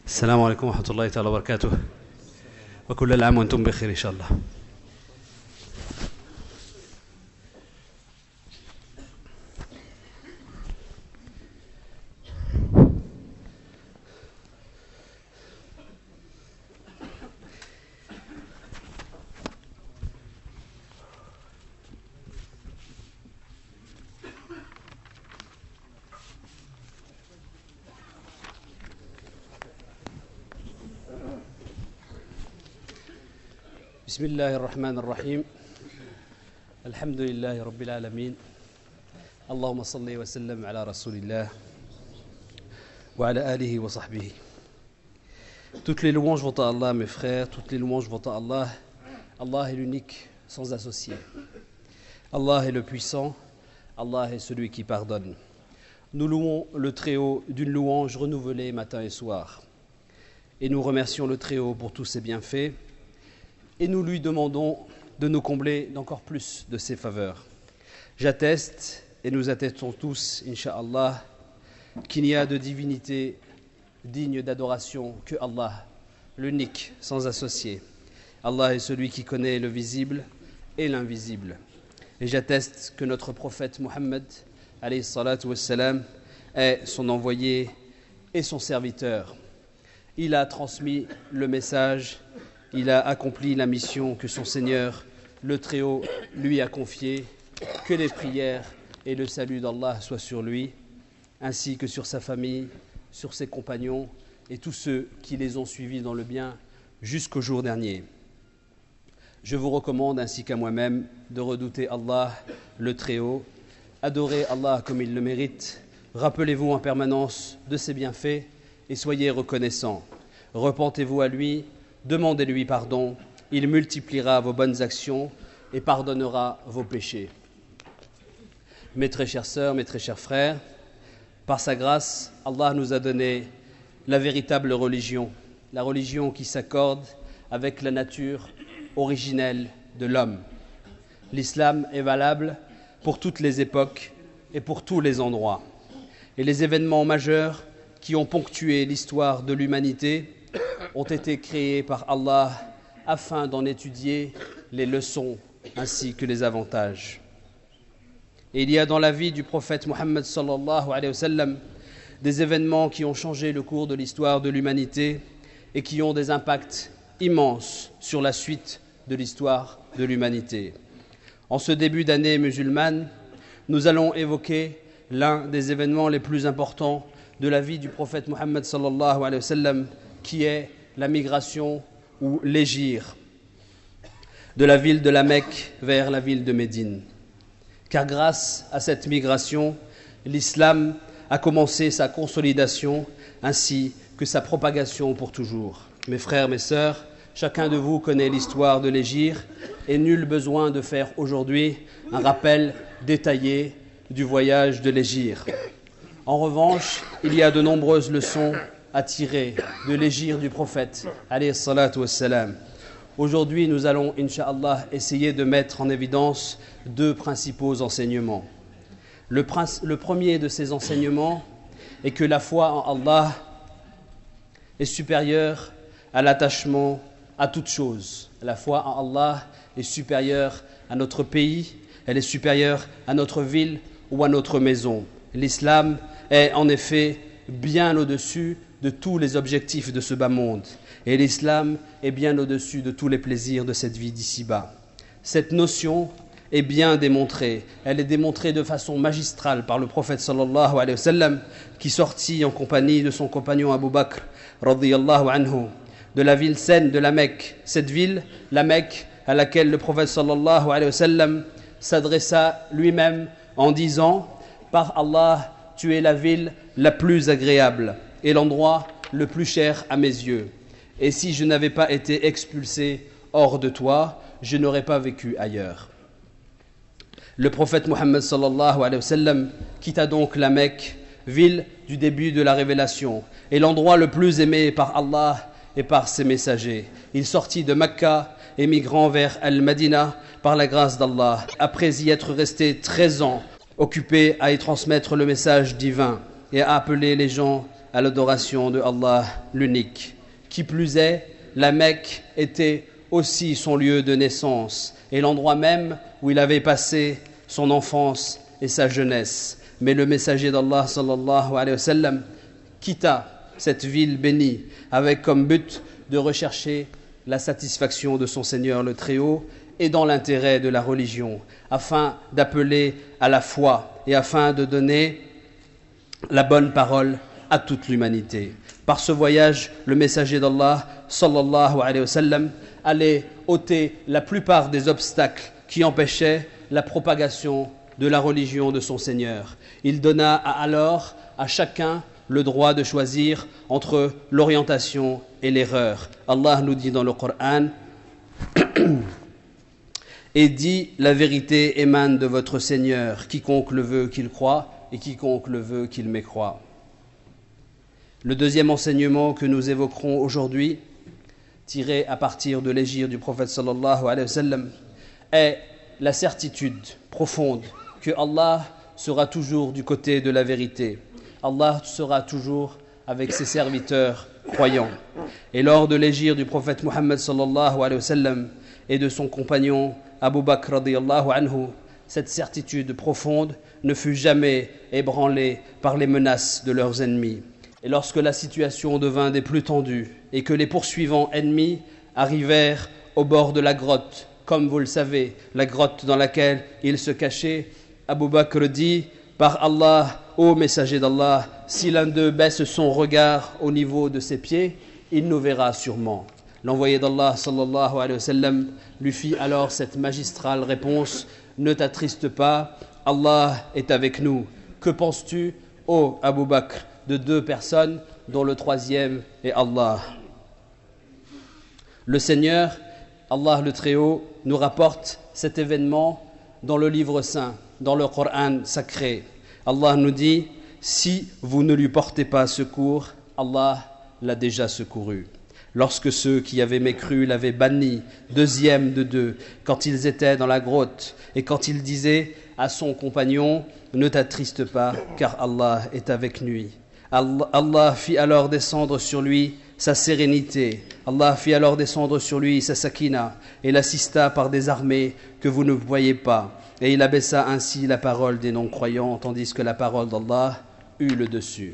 السلام عليكم ورحمة الله تعالى وبركاته وكل العام وأنتم بخير إن شاء الله. بسم الله الرحمن الرحيم الحمد لله رب العالمين اللهم صل وسلم على رسول الله وعلى آله وصحبه. Toutes les louanges vont à Allah, mes frères, toutes les louanges vont à Allah. Allah est l'unique, sans associé. Allah est le puissant, Allah est celui qui pardonne. Nous louons le Très-Haut d'une louange renouvelée matin et soir. Et nous remercions le Très-Haut pour tous ses bienfaits. Et nous lui demandons de nous combler d'encore plus de ses faveurs. J'atteste, et nous attestons tous, Inch'Allah, qu'il n'y a de divinité digne d'adoration que Allah, l'unique, sans associé. Allah est celui qui connaît le visible et l'invisible. Et j'atteste que notre prophète Muhammad, alayhi salatu wassalam, est son envoyé et son serviteur. Il a transmis le message. Il a accompli la mission que son Seigneur, le Très-Haut, lui a confiée. Que les prières et le salut d'Allah soient sur lui, ainsi que sur sa famille, sur ses compagnons et tous ceux qui les ont suivis dans le bien jusqu'au jour dernier. Je vous recommande, ainsi qu'à moi-même, de redouter Allah, le Très-Haut, adorer Allah comme il le mérite, rappelez-vous en permanence de ses bienfaits et soyez reconnaissants. Repentez-vous à lui, demandez-lui pardon, il multipliera vos bonnes actions et pardonnera vos péchés. Mes très chères sœurs, mes très chers frères, par sa grâce, Allah nous a donné la véritable religion, la religion qui s'accorde avec la nature originelle de l'homme. L'islam est valable pour toutes les époques et pour tous les endroits. Et les événements majeurs qui ont ponctué l'histoire de l'humanité ont été créés par Allah afin d'en étudier les leçons ainsi que les avantages. Et il y a dans la vie du prophète Muhammad sallallahu alayhi wa sallam des événements qui ont changé le cours de l'histoire de l'humanité et qui ont des impacts immenses sur la suite de l'histoire de l'humanité. En ce début d'année musulmane, nous allons évoquer l'un des événements les plus importants de la vie du prophète Muhammad sallallahu alayhi wa sallam, qui est la migration ou l'hégire de la ville de la Mecque vers la ville de Médine. Car grâce à cette migration, l'islam a commencé sa consolidation ainsi que sa propagation pour toujours. Mes frères, mes sœurs, chacun de vous connaît l'histoire de l'hégire et nul besoin de faire aujourd'hui un rappel détaillé du voyage de l'hégire. En revanche, il y a de nombreuses leçons à tirer de l'hégire du prophète, alayhi salatu wassalam. Aujourd'hui, nous allons, Inch'Allah, essayer de mettre en évidence deux principaux enseignements. Le premier de ces enseignements est que la foi en Allah est supérieure à l'attachement à toute chose. La foi en Allah est supérieure à notre pays, elle est supérieure à notre ville ou à notre maison. L'islam est en effet bien au-dessus de tous les objectifs de ce bas monde. Et l'islam est bien au-dessus de tous les plaisirs de cette vie d'ici-bas. Cette notion est bien démontrée. Elle est démontrée de façon magistrale par le prophète sallallahu alayhi wa sallam, qui sortit en compagnie de son compagnon Abu Bakr radiyallahu anhu de la ville saine de la Mecque. Cette ville, la Mecque, à laquelle le prophète sallallahu alayhi wa sallam s'adressa lui-même en disant: par Allah, tu es la ville la plus agréable et l'endroit le plus cher à mes yeux. Et si je n'avais pas été expulsé hors de toi, je n'aurais pas vécu ailleurs. Le prophète Muhammad sallallahu alayhi wa sallam quitta donc la Mecque, ville du début de la révélation, et l'endroit le plus aimé par Allah et par ses messagers. Il sortit de Mecca, émigrant vers Al-Madina par la grâce d'Allah, après y être resté 13 ans, occupé à y transmettre le message divin et à appeler les gens à l'adoration de Allah l'unique. Qui plus est, la Mecque était aussi son lieu de naissance et l'endroit même où il avait passé son enfance et sa jeunesse. Mais le messager d'Allah sallallahu alayhi wa sallam quitta cette ville bénie avec comme but de rechercher la satisfaction de son Seigneur le Très-Haut et dans l'intérêt de la religion, afin d'appeler à la foi et afin de donner la bonne parole à toute l'humanité. Par ce voyage, le messager d'Allah sallallahu alayhi wa sallam allait ôter la plupart des obstacles qui empêchaient la propagation de la religion de son Seigneur. Il donna alors à chacun le droit de choisir entre l'orientation et l'erreur. Allah nous dit dans le Coran et dit la vérité émane de votre Seigneur, quiconque le veut qu'il croie et quiconque le veut qu'il mécroie. Le deuxième enseignement que nous évoquerons aujourd'hui, tiré à partir de l'hégire du prophète sallallahu alayhi wa sallam, est la certitude profonde que Allah sera toujours du côté de la vérité. Allah sera toujours avec ses serviteurs croyants. Et lors de l'hégire du prophète Muhammad sallallahu alayhi wa sallam et de son compagnon Abu Bakr radiyallahu anhu, cette certitude profonde ne fut jamais ébranlée par les menaces de leurs ennemis. Et lorsque la situation devint des plus tendues et que les poursuivants ennemis arrivèrent au bord de la grotte, comme vous le savez, la grotte dans laquelle ils se cachaient, Abu Bakr dit « Par Allah, ô messager d'Allah, si l'un d'eux baisse son regard au niveau de ses pieds, il nous verra sûrement. » L'envoyé d'Allah sallallahu alayhi wa sallam lui fit alors cette magistrale réponse « Ne t'attriste pas, Allah est avec nous. Que penses-tu, ô Abu Bakr, de deux personnes dont le troisième est Allah ?» Le Seigneur, Allah le Très-Haut, nous rapporte cet événement dans le livre saint, dans le Coran sacré. Allah nous dit « Si vous ne lui portez pas secours, Allah l'a déjà secouru. » Lorsque ceux qui avaient mécru l'avaient banni, deuxième de deux, quand ils étaient dans la grotte, et quand il disait à son compagnon « Ne t'attriste pas, car Allah est avec lui. » Allah fit alors descendre sur lui sa sérénité. Allah fit alors descendre sur lui sa sakina et l'assista par des armées que vous ne voyez pas. Et il abaissa ainsi la parole des non-croyants, tandis que la parole d'Allah eut le dessus.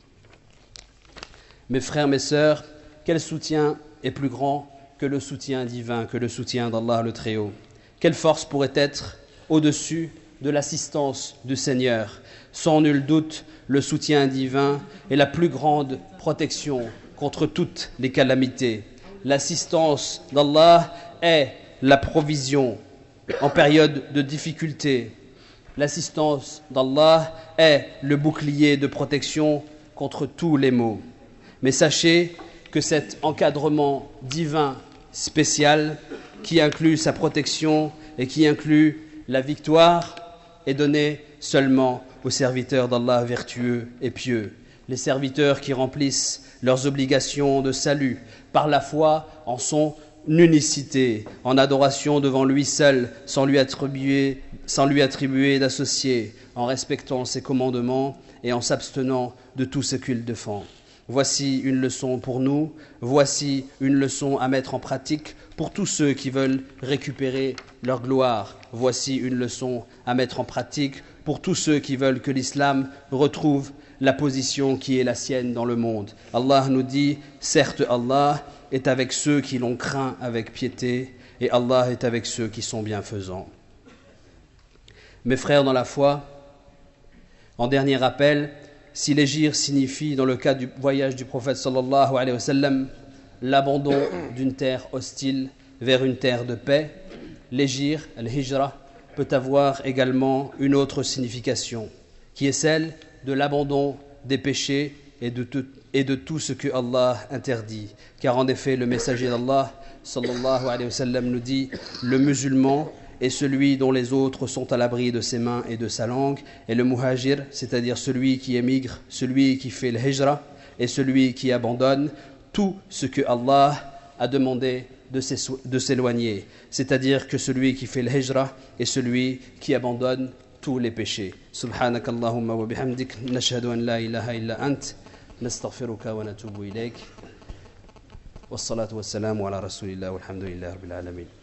Mes frères, mes sœurs, quel soutien est plus grand que le soutien divin, que le soutien d'Allah le Très-Haut? Quelle force pourrait être au-dessus de l'assistance du Seigneur? Sans nul doute, le soutien divin est la plus grande protection contre toutes les calamités. L'assistance d'Allah est la provision en période de difficulté. L'assistance d'Allah est le bouclier de protection contre tous les maux. Mais sachez que cet encadrement divin spécial, qui inclut sa protection et qui inclut la victoire, est donné seulement aux serviteurs d'Allah vertueux et pieux. Les serviteurs qui remplissent leurs obligations de salut par la foi en son unicité, en adoration devant lui seul, sans lui attribuer d'associés, en respectant ses commandements et en s'abstenant de tout ce qu'il défend. Voici une leçon pour nous, voici une leçon à mettre en pratique pour tous ceux qui veulent récupérer leur gloire. Voici une leçon à mettre en pratique pour tous ceux qui veulent que l'islam retrouve la position qui est la sienne dans le monde. Allah nous dit, certes Allah est avec ceux qui l'ont craint avec piété et Allah est avec ceux qui sont bienfaisants. Mes frères dans la foi, en dernier rappel, si l'hégire signifie, dans le cas du voyage du prophète sallallahu alayhi wa sallam, l'abandon d'une terre hostile vers une terre de paix, l'hégire, al-hijra, peut avoir également une autre signification, qui est celle de l'abandon des péchés et de tout ce que Allah interdit. Car en effet, le messager d'Allah sallallahu alayhi wa sallam nous dit « Le musulman est celui dont les autres sont à l'abri de ses mains et de sa langue, et le muhajir, c'est-à-dire celui qui émigre, celui qui fait le hijra, et celui qui abandonne tout ce que Allah a demandé de s'éloigner, c'est-à-dire que celui qui fait le hijra est celui qui abandonne tous les péchés. Subhanakallahumma wa bihamdik, nashhadu an la ilaha illa ant, نستغفرك ونتوب إليك والصلاة والسلام على رسول الله والحمد لله رب العالمين